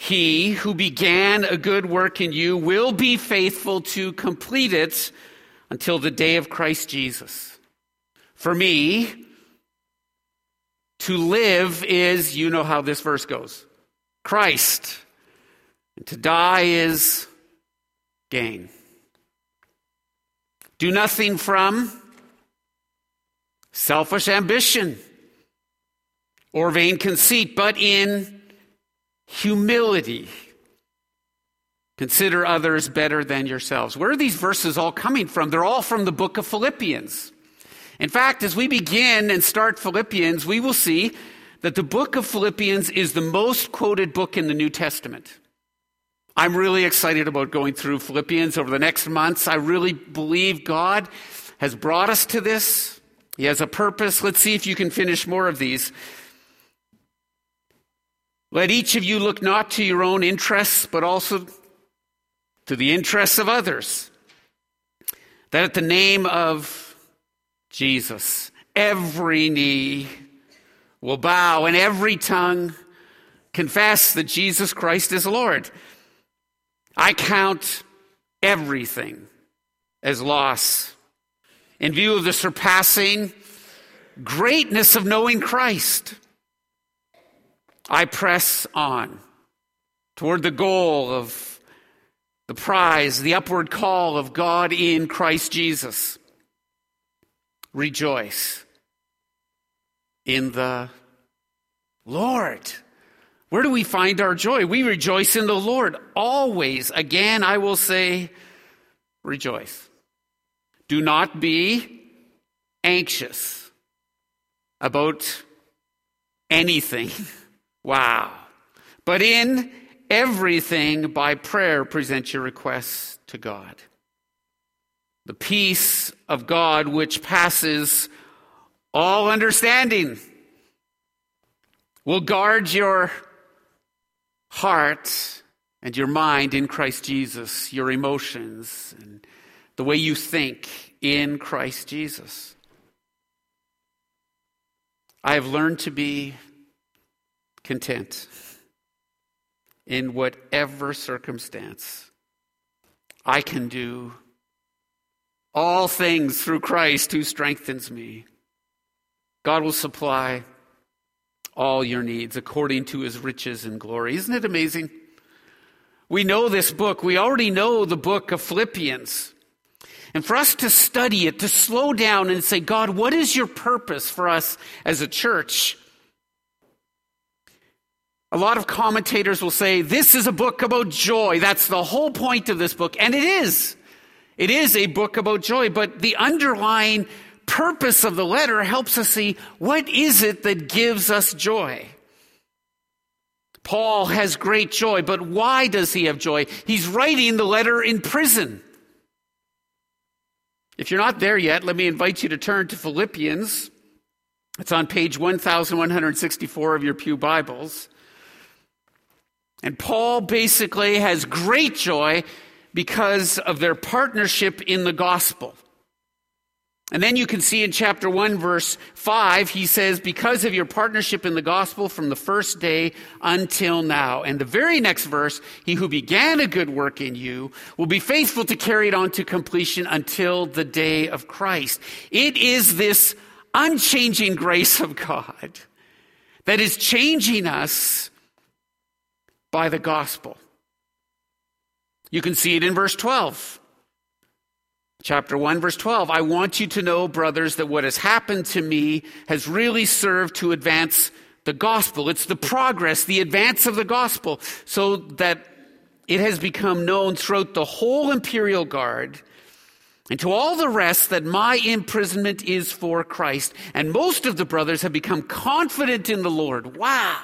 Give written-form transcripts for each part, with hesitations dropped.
He who began a good work in you will be faithful to complete it until the day of Christ Jesus. For me, to live is, you know how this verse goes, Christ. And to die is gain. Do nothing from selfish ambition or vain conceit, but in humility consider others better than yourselves. Where are these verses all coming from? They're all from the book of Philippians. In fact, as we begin and start Philippians, we will see that the book of Philippians is the most quoted book in the New Testament. I'm really excited about going through Philippians over the next months. I really believe God has brought us to this. He has a purpose. Let's see if you can finish more of these. Let each of you look not to your own interests, but also to the interests of others, that at the name of Jesus, every knee will bow and every tongue confess that Jesus Christ is Lord. I count everything as loss in view of the surpassing greatness of knowing Christ. I press on toward the goal of the prize, the upward call of God in Christ Jesus. Rejoice in the Lord. Where do we find our joy? We rejoice in the Lord always. Again, I will say, rejoice. Do not be anxious about anything. Wow. But in everything, by prayer, present your requests to God. The peace of God, which passes all understanding, will guard your heart and your mind in Christ Jesus, your emotions and the way you think in Christ Jesus. I have learned to be content in whatever circumstance. I can do all things through Christ who strengthens me. God will supply all your needs according to his riches and glory. Isn't it amazing? We know this book. We already know the book of Philippians. And for us to study it, to slow down and say, God, what is your purpose for us as a church? A lot of commentators will say, this is a book about joy. That's the whole point of this book. And it is. It is a book about joy. But the underlying purpose of the letter helps us see, what is it that gives us joy? Paul has great joy, but why does he have joy? He's writing the letter in prison. If you're not there yet, let me invite you to turn to Philippians. It's on page 1164 of your pew Bibles. And Paul basically has great joy because of their partnership in the gospel. And then you can see in chapter 1, verse 5, he says, because of your partnership in the gospel from the first day until now. And the very next verse, he who began a good work in you will be faithful to carry it on to completion until the day of Christ. It is this unchanging grace of God that is changing us by the gospel. You can see it in verse 12. Chapter 1, verse 12. I want you to know, brothers, that what has happened to me has really served to advance the gospel. It's the progress, the advance of the gospel, so that it has become known throughout the whole imperial guard and to all the rest that my imprisonment is for Christ. And most of the brothers have become confident in the Lord. Wow.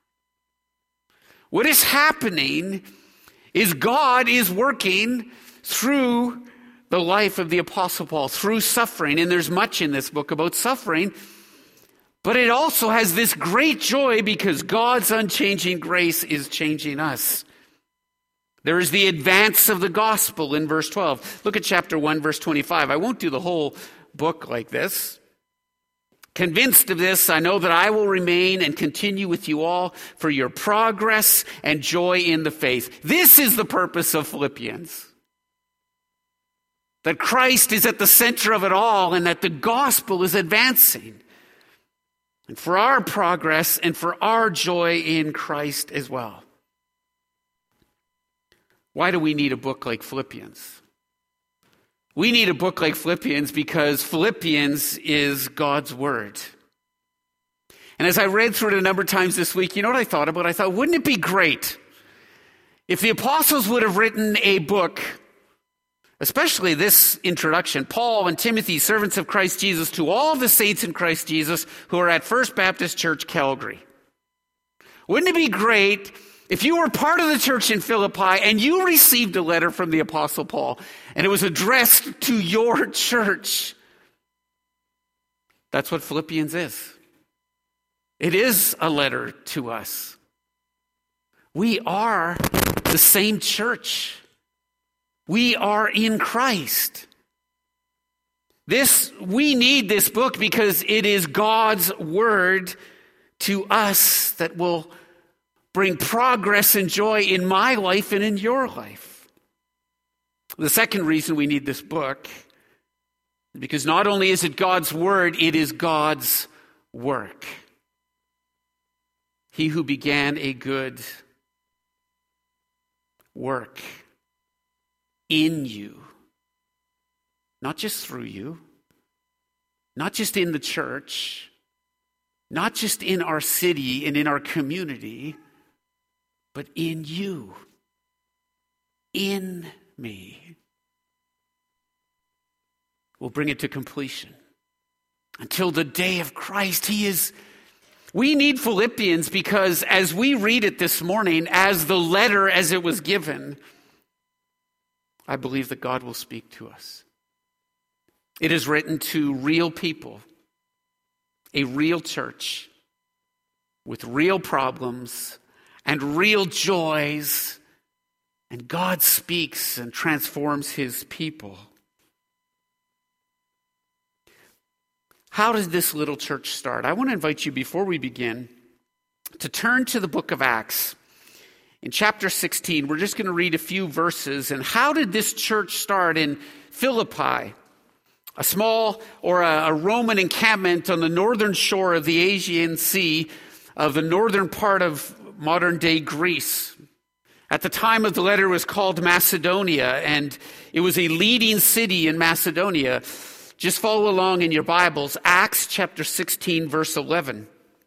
What is happening is God is working through the life of the Apostle Paul, through suffering. And there's much in this book about suffering. But it also has this great joy because God's unchanging grace is changing us. There is the advance of the gospel in verse 12. Look at chapter 1, verse 25. I won't do the whole book like this. Convinced of this, I know that I will remain and continue with you all for your progress and joy in the faith. This is the purpose of Philippians. That Christ is at the center of it all and that the gospel is advancing. And for our progress and for our joy in Christ as well. Why do we need a book like Philippians? We need a book like Philippians because Philippians is God's word. And as I read through it a number of times this week, you know what I thought about? I thought, wouldn't it be great if the apostles would have written a book, especially this introduction, Paul and Timothy, servants of Christ Jesus, to all the saints in Christ Jesus who are at First Baptist Church, Calgary. Wouldn't it be great if you were part of the church in Philippi and you received a letter from the Apostle Paul and it was addressed to your church? That's what Philippians is. It is a letter to us. We are the same church. We are in Christ. We need this book because it is God's word to us that will bring progress and joy in my life and in your life. The second reason we need this book is because not only is it God's word, it is God's work. He who began a good work in you, not just through you, not just in the church, not just in our city and in our community, but in you, in me, will bring it to completion. Until the day of Christ, we need Philippians because as we read it this morning, as the letter as it was given, I believe that God will speak to us. It is written to real people, a real church with real problems and real joys, and God speaks and transforms his people. How does this little church start? I want to invite you, before we begin, to turn to the book of Acts. In chapter 16, we're just going to read a few verses. And how did this church start in Philippi? A small or a Roman encampment on the northern shore of the Aegean Sea of the northern part of modern-day Greece. At the time of the letter, it was called Macedonia, and it was a leading city in Macedonia. Just follow along in your Bibles. Acts chapter 16, verse 11.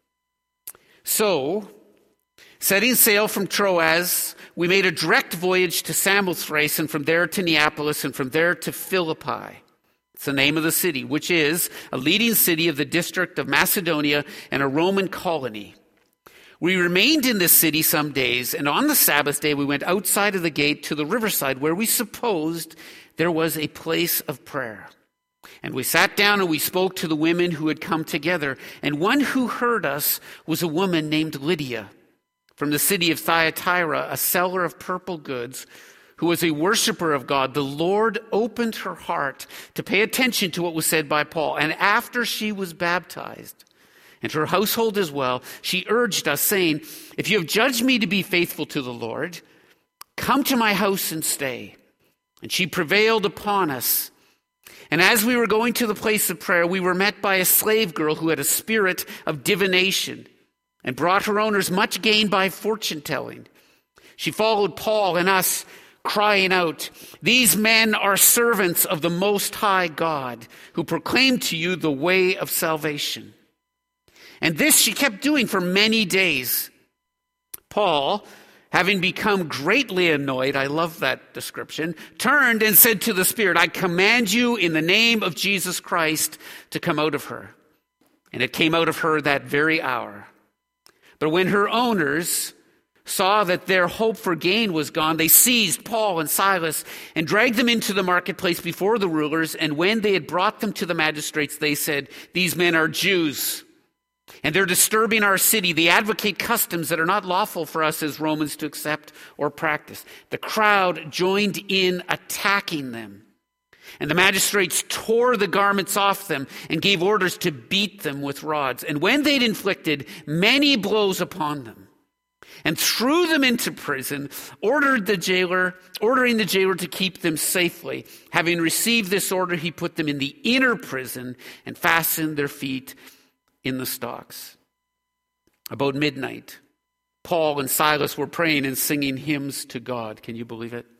So, setting sail from Troas, we made a direct voyage to Samothrace, and from there to Neapolis, and from there to Philippi. It's the name of the city, which is a leading city of the district of Macedonia and a Roman colony. We remained in this city some days, and on the Sabbath day we went outside of the gate to the riverside where we supposed there was a place of prayer. And we sat down and we spoke to the women who had come together. And one who heard us was a woman named Lydia from the city of Thyatira, a seller of purple goods, who was a worshiper of God. The Lord opened her heart to pay attention to what was said by Paul. And after she was baptized, and her household as well, she urged us, saying, if you have judged me to be faithful to the Lord, come to my house and stay. And she prevailed upon us. And as we were going to the place of prayer, we were met by a slave girl who had a spirit of divination and brought her owners much gain by fortune telling. She followed Paul and us, crying out, these men are servants of the Most High God, who proclaim to you the way of salvation. And this she kept doing for many days. Paul, having become greatly annoyed, I love that description, turned and said to the Spirit, I command you in the name of Jesus Christ to come out of her. And it came out of her that very hour. But when her owners saw that their hope for gain was gone, they seized Paul and Silas and dragged them into the marketplace before the rulers. And when they had brought them to the magistrates, they said, these men are Jews, and they're disturbing our city. They advocate customs that are not lawful for us as Romans to accept or practice. The crowd joined in attacking them. And the magistrates tore the garments off them and gave orders to beat them with rods. And when they'd inflicted many blows upon them and threw them into prison, ordering the jailer to keep them safely. Having received this order, he put them in the inner prison and fastened their feet in the stocks. About midnight, Paul and Silas were praying and singing hymns to God. Can you believe it?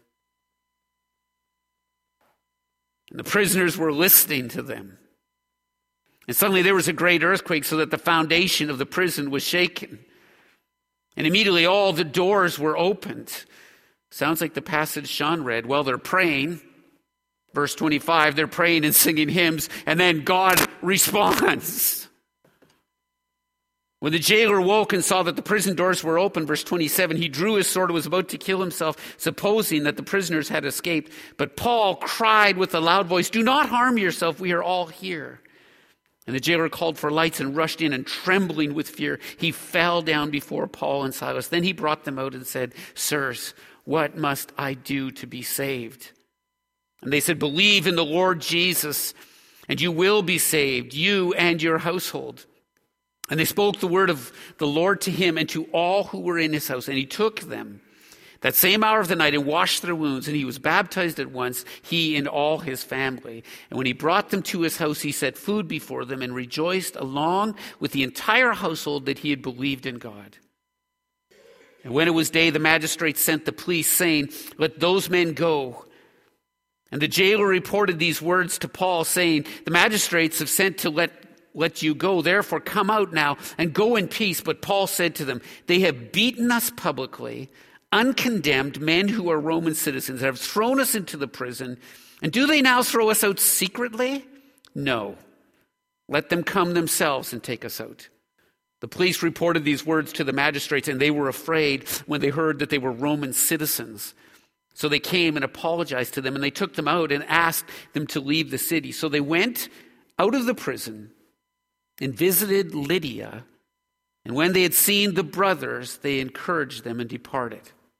And the prisoners were listening to them. And suddenly there was a great earthquake, so that the foundation of the prison was shaken. And immediately all the doors were opened. Sounds like the passage Sean read. Well, they're praying. Verse 25, they're praying and singing hymns, and then God responds. When the jailer woke and saw that the prison doors were open, verse 27, he drew his sword and was about to kill himself, supposing that the prisoners had escaped. But Paul cried with a loud voice, "Do not harm yourself, we are all here." And the jailer called for lights and rushed in, and trembling with fear, he fell down before Paul and Silas. Then he brought them out and said, "Sirs, what must I do to be saved?" And they said, "Believe in the Lord Jesus, and you will be saved, you and your household." And they spoke the word of the Lord to him and to all who were in his house. And he took them that same hour of the night and washed their wounds. And he was baptized at once, he and all his family. And when he brought them to his house, he set food before them and rejoiced along with the entire household that he had believed in God. And when it was day, the magistrates sent the police, saying, "Let those men go." And the jailer reported these words to Paul, saying, "The magistrates have sent to let you go. Therefore, come out now and go in peace." But Paul said to them, "They have beaten us publicly, uncondemned men who are Roman citizens, have thrown us into the prison. And do they now throw us out secretly? No. Let them come themselves and take us out." The police reported these words to the magistrates, and they were afraid when they heard that they were Roman citizens. So they came and apologized to them, and they took them out and asked them to leave the city. So they went out of the prison and visited Lydia. And when they had seen the brothers, they encouraged them and departed.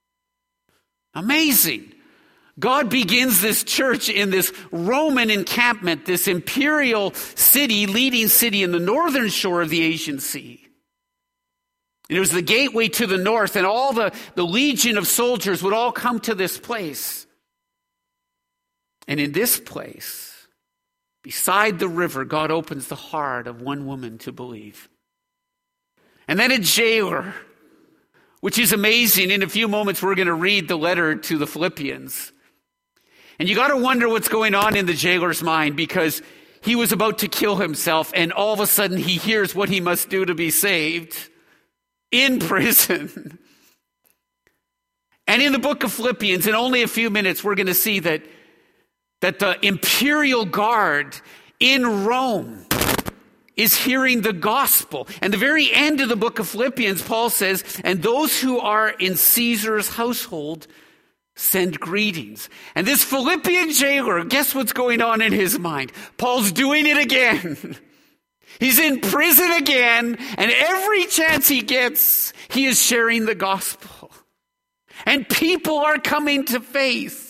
Amazing. God begins this church in this Roman encampment, this imperial city, leading city in the northern shore of the Aegean Sea. And it was the gateway to the north, and all the legion of soldiers would all come to this place. And in this place, beside the river, God opens the heart of one woman to believe. And then a jailer, which is amazing. In a few moments, we're going to read the letter to the Philippians. And you got to wonder what's going on in the jailer's mind, because he was about to kill himself, and all of a sudden he hears what he must do to be saved in prison. And in the book of Philippians, in only a few minutes, we're going to see that the imperial guard in Rome is hearing the gospel. And the very end of the book of Philippians, Paul says, "And those who are in Caesar's household send greetings." And this Philippian jailer, guess what's going on in his mind? Paul's doing it again. He's in prison again, and every chance he gets, he is sharing the gospel. And people are coming to faith.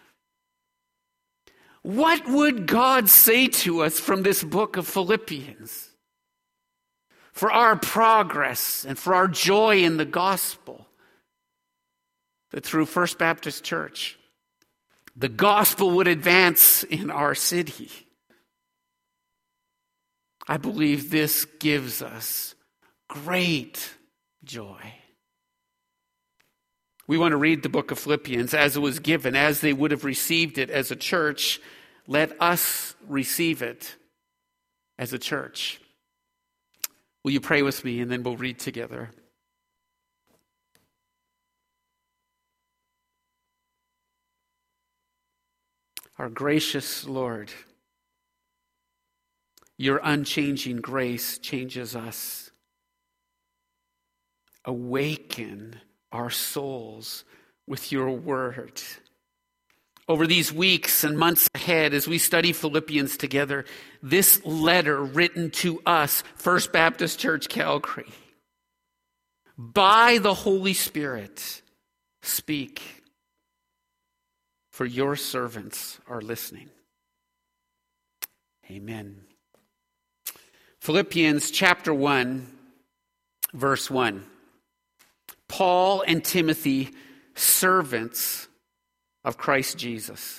What would God say to us from this book of Philippians for our progress and for our joy in the gospel? That through First Baptist Church, the gospel would advance in our city. I believe this gives us great joy. We want to read the book of Philippians as it was given, as they would have received it as a church. Let us receive it as a church. Will you pray with me, and then we'll read together. Our gracious Lord, your unchanging grace changes us. Awaken our souls with your word. Over these weeks and months ahead, as we study Philippians together, this letter written to us, First Baptist Church Calgary, by the Holy Spirit, speak, for your servants are listening. Amen. Philippians chapter 1, verse 1. Paul and Timothy, servants of Christ Jesus.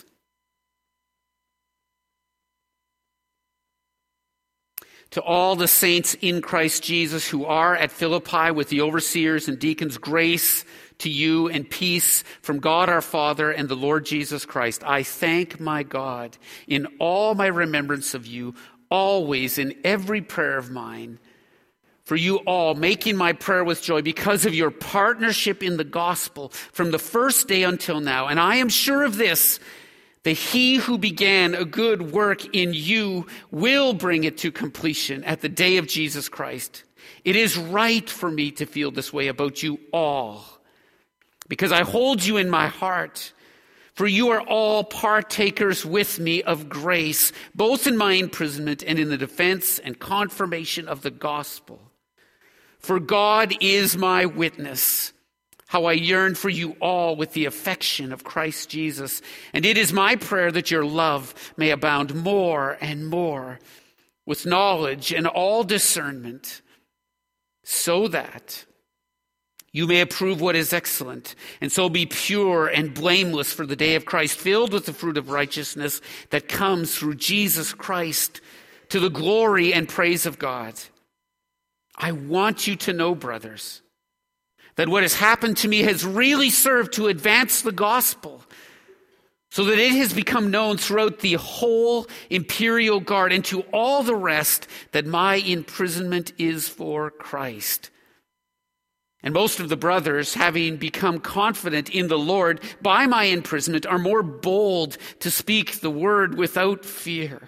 To all the saints in Christ Jesus who are at Philippi with the overseers and deacons, grace to you and peace from God our Father and the Lord Jesus Christ. I thank my God in all my remembrance of you, always in every prayer of mine, for you all, making my prayer with joy because of your partnership in the gospel from the first day until now. And I am sure of this, that he who began a good work in you will bring it to completion at the day of Jesus Christ. It is right for me to feel this way about you all, because I hold you in my heart. For you are all partakers with me of grace, both in my imprisonment and in the defense and confirmation of the gospel. For God is my witness, how I yearn for you all with the affection of Christ Jesus. And it is my prayer that your love may abound more and more with knowledge and all discernment, so that you may approve what is excellent, and so be pure and blameless for the day of Christ, filled with the fruit of righteousness that comes through Jesus Christ, to the glory and praise of God. I want you to know, brothers, that what has happened to me has really served to advance the gospel, so that it has become known throughout the whole imperial guard and to all the rest that my imprisonment is for Christ. And most of the brothers, having become confident in the Lord by my imprisonment, are more bold to speak the word without fear.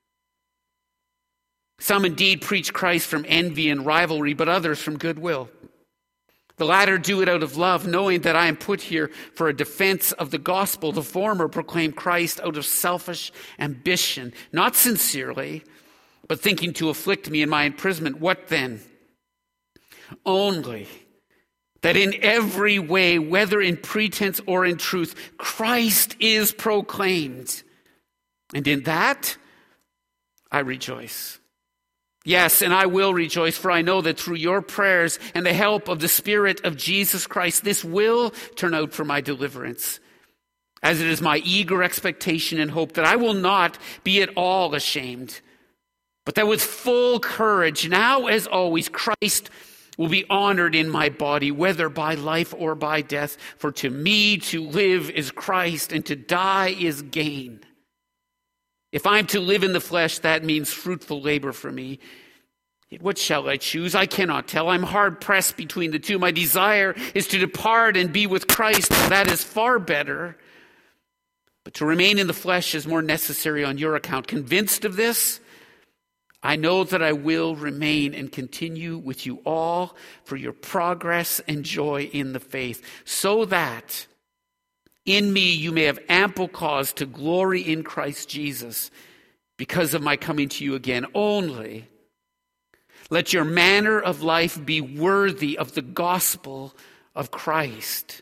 Some indeed preach Christ from envy and rivalry, but others from goodwill. The latter do it out of love, knowing that I am put here for a defense of the gospel. The former proclaim Christ out of selfish ambition, not sincerely, but thinking to afflict me in my imprisonment. What then? Only that in every way, whether in pretense or in truth, Christ is proclaimed. And in that I rejoice. Yes, and I will rejoice, for I know that through your prayers and the help of the Spirit of Jesus Christ, this will turn out for my deliverance, as it is my eager expectation and hope that I will not be at all ashamed, but that with full courage, now as always, Christ will be honored in my body, whether by life or by death. For to me to live is Christ, and to die is gain. If I'm to live in the flesh, that means fruitful labor for me. Yet what shall I choose? I cannot tell. I'm hard pressed between the two. My desire is to depart and be with Christ. That is far better. But to remain in the flesh is more necessary on your account. Convinced of this, I know that I will remain and continue with you all for your progress and joy in the faith, so that in me you may have ample cause to glory in Christ Jesus because of my coming to you again. Only let your manner of life be worthy of the gospel of Christ,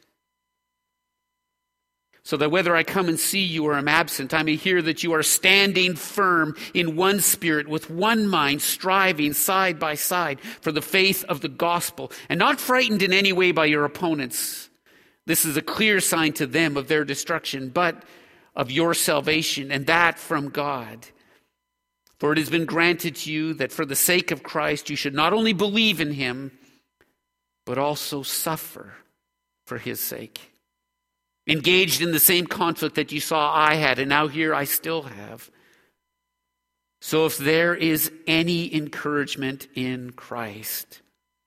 so that whether I come and see you or am absent, I may hear that you are standing firm in one spirit, with one mind, striving side by side for the faith of the gospel, and not frightened in any way by your opponents. This is a clear sign to them of their destruction, but of your salvation, and that from God. For it has been granted to you that for the sake of Christ you should not only believe in him, but also suffer for his sake. Engaged in the same conflict that you saw I had, and now here I still have. So if there is any encouragement in Christ,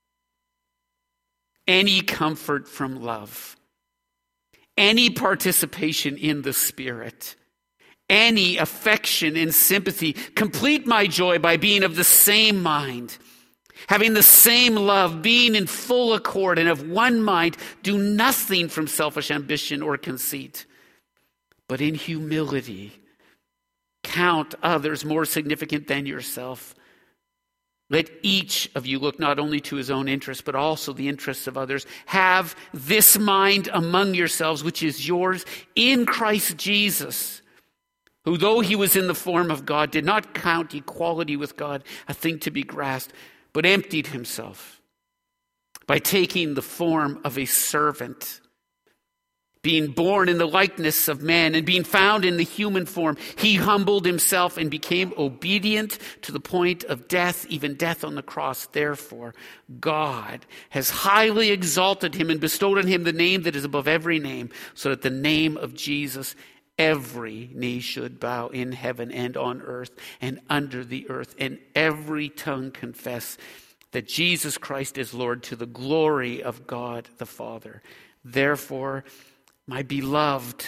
any comfort from love, any participation in the Spirit, any affection and sympathy, complete my joy by being of the same mind, having the same love, being in full accord and of one mind. Do nothing from selfish ambition or conceit, but in humility count others more significant than yourself. Let each of you look not only to his own interests, but also the interests of others. Have this mind among yourselves, which is yours in Christ Jesus, who though he was in the form of God, did not count equality with God a thing to be grasped, but emptied himself by taking the form of a servant. Being born in the likeness of man and being found in the human form, he humbled himself and became obedient to the point of death, even death on the cross. Therefore, God has highly exalted him and bestowed on him the name that is above every name, so that the name of Jesus every knee should bow in heaven and on earth and under the earth, and every tongue confess that Jesus Christ is Lord, to the glory of God the Father. Therefore, my beloved,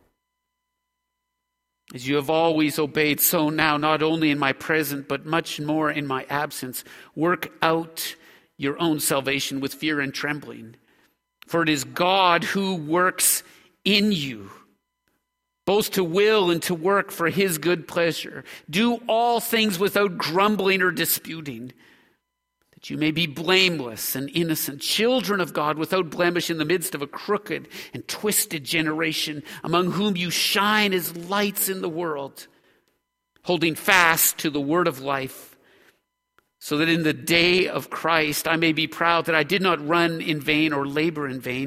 as you have always obeyed, so now, not only in my present, but much more in my absence, work out your own salvation with fear and trembling. For it is God who works in you, both to will and to work for his good pleasure. Do all things without grumbling or disputing, that you may be blameless and innocent, children of God without blemish in the midst of a crooked and twisted generation, among whom you shine as lights in the world, holding fast to the word of life, so that in the day of Christ I may be proud that I did not run in vain or labor in vain.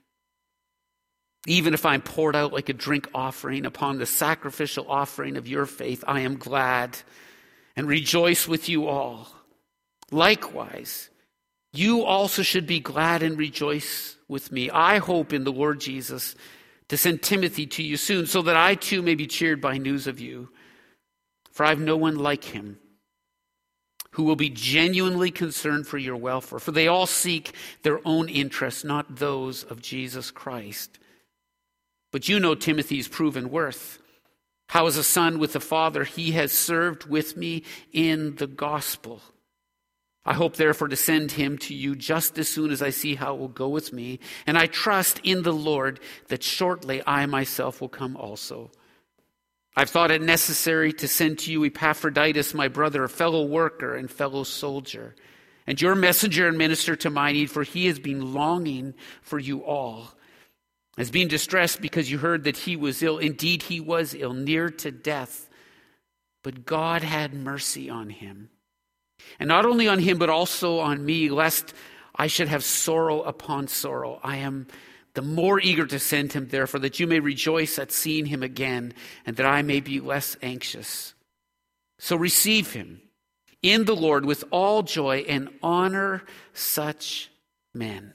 Even if I'm poured out like a drink offering upon the sacrificial offering of your faith, I am glad and rejoice with you all. Likewise, you also should be glad and rejoice with me. I hope in the Lord Jesus to send Timothy to you soon, so that I too may be cheered by news of you. For I have no one like him who will be genuinely concerned for your welfare. For they all seek their own interests, not those of Jesus Christ. But you know Timothy's proven worth. How as a son with the Father, he has served with me in the gospel. I hope, therefore, to send him to you just as soon as I see how it will go with me. And I trust in the Lord that shortly I myself will come also. I've thought it necessary to send to you Epaphroditus, my brother, a fellow worker and fellow soldier, and your messenger and minister to my need, for he has been longing for you all, has been distressed because you heard that he was ill. Indeed, he was ill, near to death, but God had mercy on him. And not only on him, but also on me, lest I should have sorrow upon sorrow. I am the more eager to send him, therefore, that you may rejoice at seeing him again, and that I may be less anxious. So receive him in the Lord with all joy and honor such men.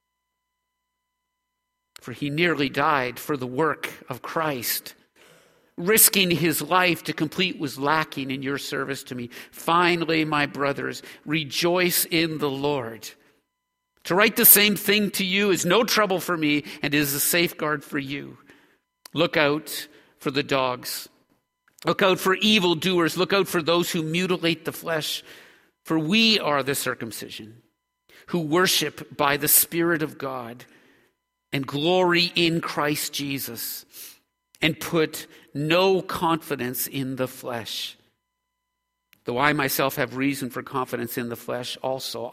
For he nearly died for the work of Christ, risking his life to complete was lacking in your service to me. Finally, my brothers, rejoice in the Lord. To write the same thing to you is no trouble for me and is a safeguard for you. Look out for the dogs. Look out for evildoers. Look out for those who mutilate the flesh. For we are the circumcision, who worship by the Spirit of God and glory in Christ Jesus, and put no confidence in the flesh. Though I myself have reason for confidence in the flesh also.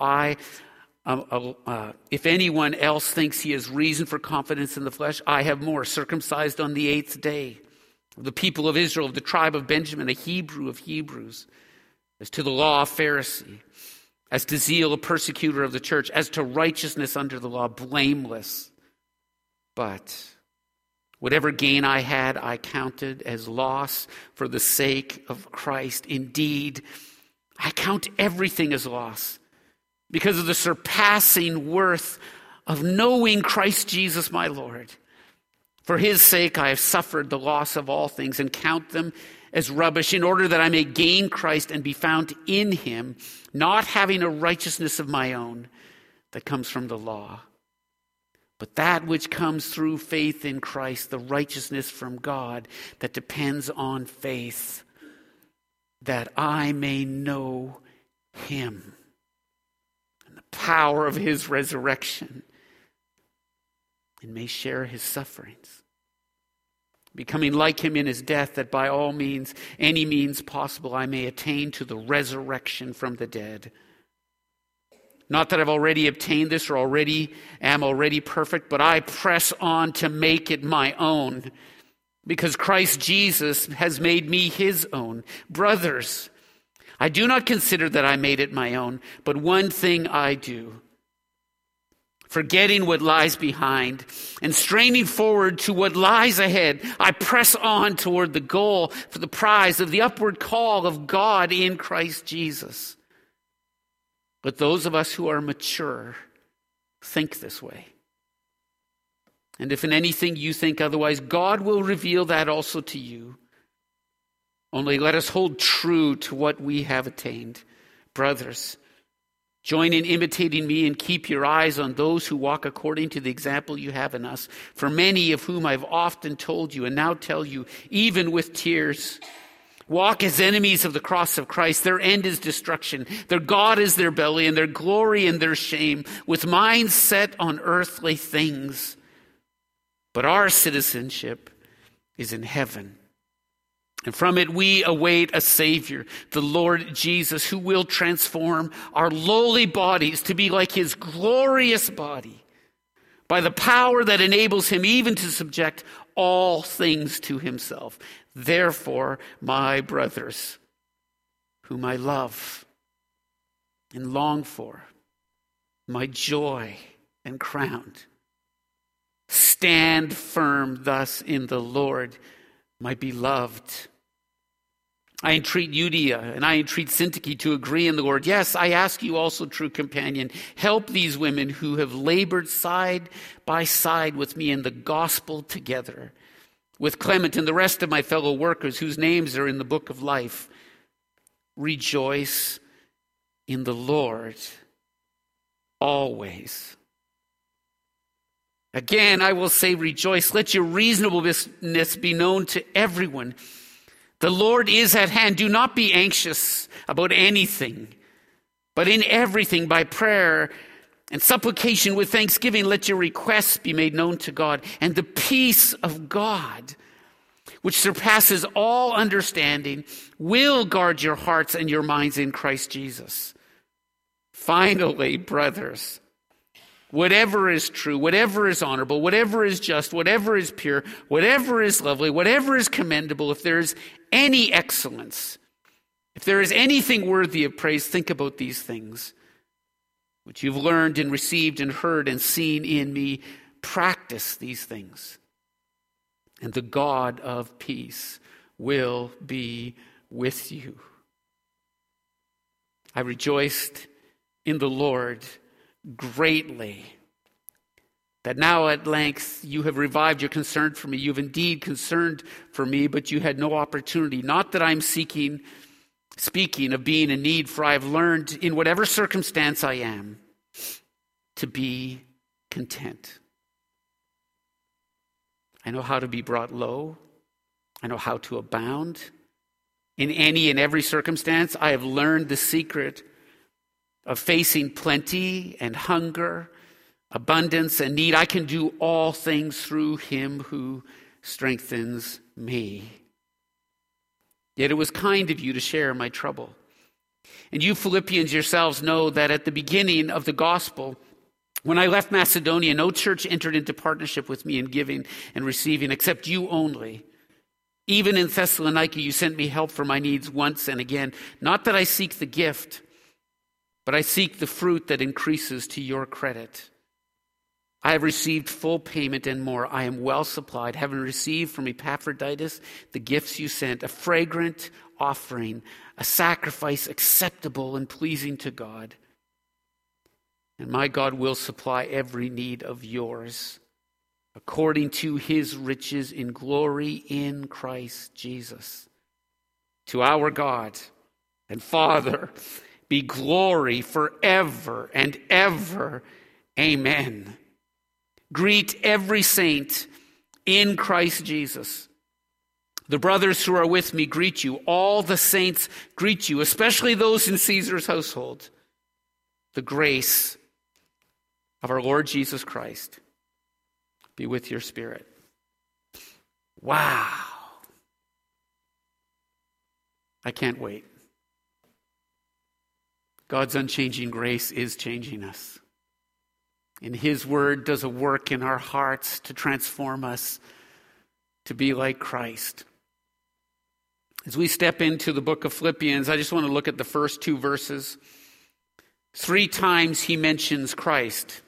If anyone else thinks he has reason for confidence in the flesh, I have more. Circumcised on the 8th day, of the people of Israel, of the tribe of Benjamin, a Hebrew of Hebrews, as to the law, a Pharisee, as to zeal, a persecutor of the church, as to righteousness under the law, blameless. But whatever gain I had, I counted as loss for the sake of Christ. Indeed, I count everything as loss because of the surpassing worth of knowing Christ Jesus my Lord. For his sake I have suffered the loss of all things and count them as rubbish, in order that I may gain Christ and be found in him, not having a righteousness of my own that comes from the law, but that which comes through faith in Christ, the righteousness from God that depends on faith, that I may know him and the power of his resurrection, and may share his sufferings, becoming like him in his death, that by all means, any means possible, I may attain to the resurrection from the dead. Not that I've already obtained this or am already perfect, but I press on to make it my own, because Christ Jesus has made me his own. Brothers, I do not consider that I made it my own, but one thing I do, forgetting what lies behind and straining forward to what lies ahead, I press on toward the goal for the prize of the upward call of God in Christ Jesus. But those of us who are mature think this way. And if in anything you think otherwise, God will reveal that also to you. Only let us hold true to what we have attained. Brothers, join in imitating me and keep your eyes on those who walk according to the example you have in us. For many of whom I've often told you and now tell you, even with tears, walk as enemies of the cross of Christ. Their end is destruction. Their God is their belly, and their glory and their shame, with minds set on earthly things. But our citizenship is in heaven. And from it we await a Savior, the Lord Jesus, who will transform our lowly bodies to be like his glorious body by the power that enables him even to subject all things to himself. Therefore, my brothers, whom I love and long for, my joy and crown, stand firm thus in the Lord, my beloved. I entreat Euodia and I entreat Syntyche to agree in the Lord. Yes, I ask you also, true companion, help these women who have labored side by side with me in the gospel together, with Clement and the rest of my fellow workers whose names are in the book of life. Rejoice in the Lord always. Again, I will say rejoice. Let your reasonableness be known to everyone. The Lord is at hand. Do not be anxious about anything, but in everything by prayer and supplication with thanksgiving, let your requests be made known to God. And the peace of God, which surpasses all understanding, will guard your hearts and your minds in Christ Jesus. Finally, brothers, whatever is true, whatever is honorable, whatever is just, whatever is pure, whatever is lovely, whatever is commendable, if there is any excellence, if there is anything worthy of praise, think about these things, which you've learned and received and heard and seen in me. Practice these things, and the God of peace will be with you. I rejoiced in the Lord greatly that now at length you have revived your concern for me. You have indeed concerned for me, but you had no opportunity. Not that I'm speaking of being in need, for I have learned in whatever circumstance I am to be content. I know how to be brought low. I know how to abound. In any and every circumstance, I have learned the secret of facing plenty and hunger, abundance and need. I can do all things through him who strengthens me. Yet it was kind of you to share my trouble. And you Philippians yourselves know that at the beginning of the gospel, when I left Macedonia, no church entered into partnership with me in giving and receiving, except you only. Even in Thessalonica, you sent me help for my needs once and again. Not that I seek the gift, but I seek the fruit that increases to your credit. I have received full payment and more. I am well supplied, having received from Epaphroditus the gifts you sent, a fragrant offering, a sacrifice acceptable and pleasing to God. And my God will supply every need of yours, according to his riches in glory in Christ Jesus. To our God and Father be glory forever and ever. Amen. Greet every saint in Christ Jesus. The brothers who are with me greet you. All the saints greet you, especially those in Caesar's household. The grace of our Lord Jesus Christ be with your spirit. Wow. I can't wait. God's unchanging grace is changing us. And his word does a work in our hearts to transform us to be like Christ. As we step into the book of Philippians, I just want to look at the first 2 verses. 3 times he mentions Christ.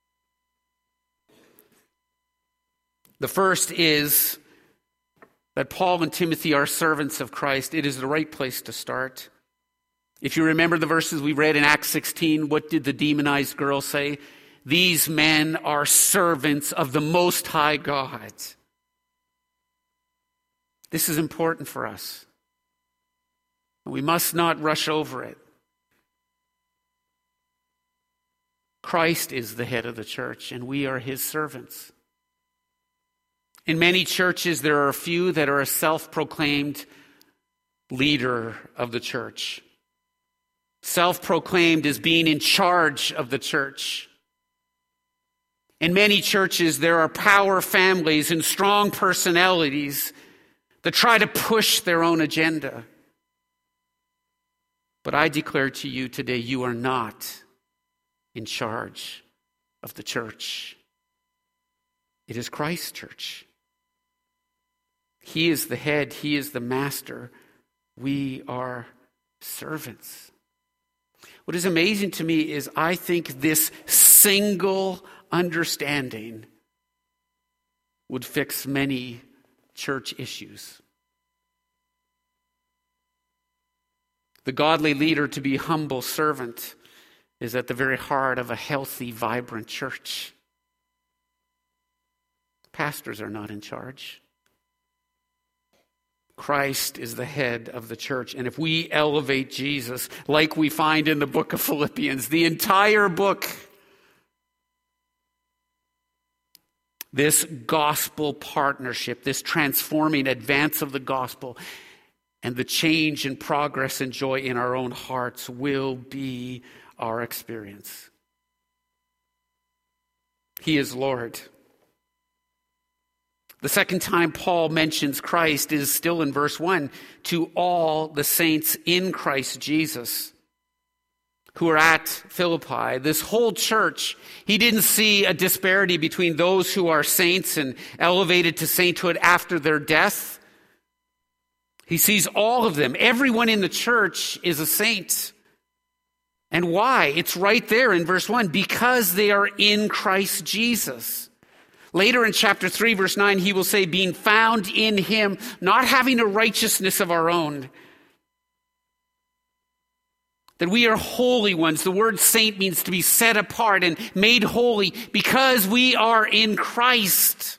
The first is that Paul and Timothy are servants of Christ. It is the right place to start. If you remember the verses we read in Acts 16, what did the demonized girl say? These men are servants of the Most High God. This is important for us. We must not rush over it. Christ is the head of the church, and we are his servants. In many churches, there are a few that are a self-proclaimed leader of the church. Self-proclaimed as being in charge of the church. In many churches, there are power families and strong personalities that try to push their own agenda. But I declare to you today, you are not in charge of the church. It is Christ's church. He is the head. He is the master. We are servants. What is amazing to me is I think this single understanding would fix many church issues. The godly leader to be humble servant is at the very heart of a healthy, vibrant church. Pastors are not in charge. Christ is the head of the church. And if we elevate Jesus, like we find in the book of Philippians, the entire book, this gospel partnership, this transforming advance of the gospel, and the change and progress and joy in our own hearts will be our experience. He is Lord. The second time Paul mentions Christ is still in verse 1, to all the saints in Christ Jesus who are at Philippi. This whole church, he didn't see a disparity between those who are saints and elevated to sainthood after their death. He sees all of them. Everyone in the church is a saint. And why? It's right there in verse 1, because they are in Christ Jesus. Later in chapter 3, verse 9, he will say, being found in him, not having a righteousness of our own. That we are holy ones. The word saint means to be set apart and made holy because we are in Christ.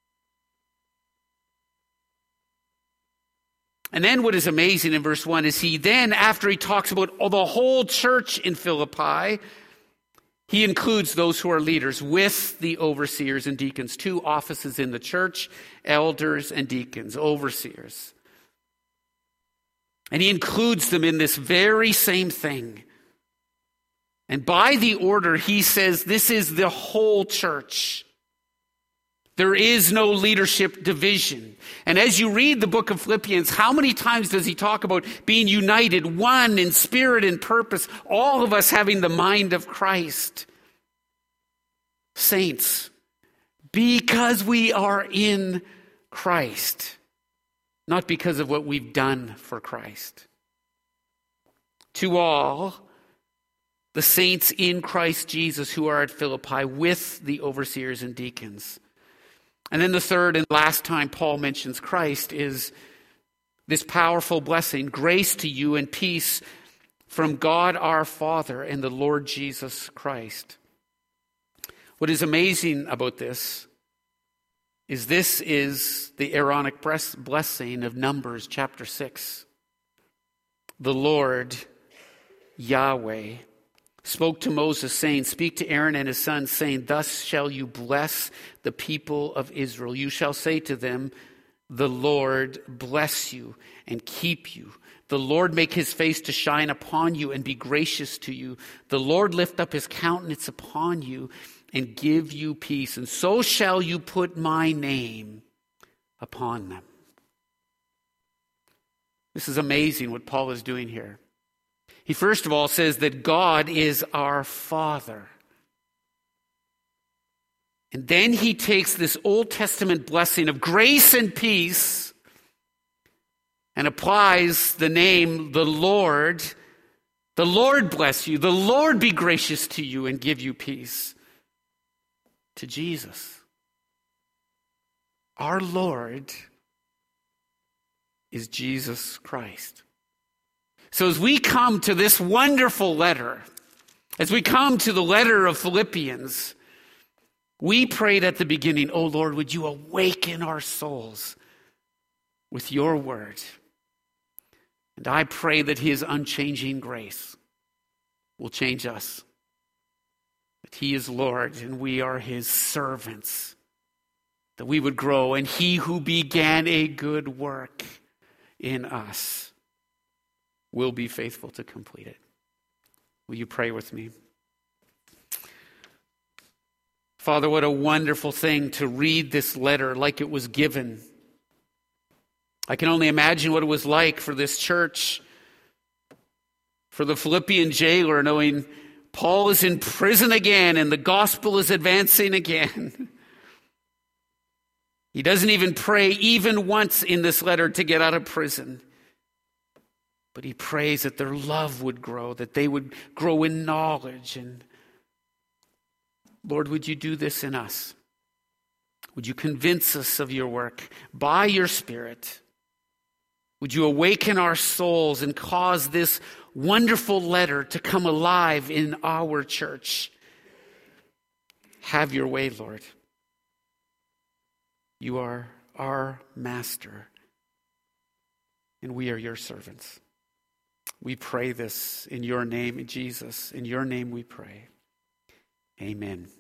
And then what is amazing in verse 1 is he then, after he talks about the whole church in Philippi, he includes those who are leaders with the overseers and deacons. 2 offices in the church, elders and deacons, overseers. And he includes them in this very same thing. And by the order, he says this is the whole church. There is no leadership division. And as you read the book of Philippians, how many times does he talk about being united, one in spirit and purpose, all of us having the mind of Christ? Saints, because we are in Christ, not because of what we've done for Christ. To all the saints in Christ Jesus who are at Philippi with the overseers and deacons. And then the third and last time Paul mentions Christ is this powerful blessing, grace to you and peace from God our Father and the Lord Jesus Christ. What is amazing about this is the Aaronic blessing of Numbers chapter 6. The Lord, Yahweh, spoke to Moses, saying, speak to Aaron and his sons, saying, thus shall you bless the people of Israel. You shall say to them, the Lord bless you and keep you. The Lord make his face to shine upon you and be gracious to you. The Lord lift up his countenance upon you and give you peace. And so shall you put my name upon them. This is amazing what Paul is doing here. He first of all says that God is our Father. And then he takes this Old Testament blessing of grace and peace and applies the name, the Lord. The Lord bless you. The Lord be gracious to you and give you peace. To Jesus. Our Lord is Jesus Christ. So as we come to this wonderful letter, as we come to the letter of Philippians, we prayed at the beginning, oh Lord, would you awaken our souls with your word? And I pray that his unchanging grace will change us. That he is Lord and we are his servants. That we would grow, and he who began a good work in us will be faithful to complete it. Will you pray with me? Father, what a wonderful thing to read this letter like it was given. I can only imagine what it was like for this church, for the Philippian jailer, knowing Paul is in prison again and the gospel is advancing again. He doesn't even pray even once in this letter to get out of prison. But he prays that their love would grow, that they would grow in knowledge. And Lord, would you do this in us? Would you convince us of your work by your Spirit? Would you awaken our souls and cause this wonderful letter to come alive in our church? Have your way, Lord. You are our master, and we are your servants. We pray this in your name, Jesus. In your name we pray. Amen.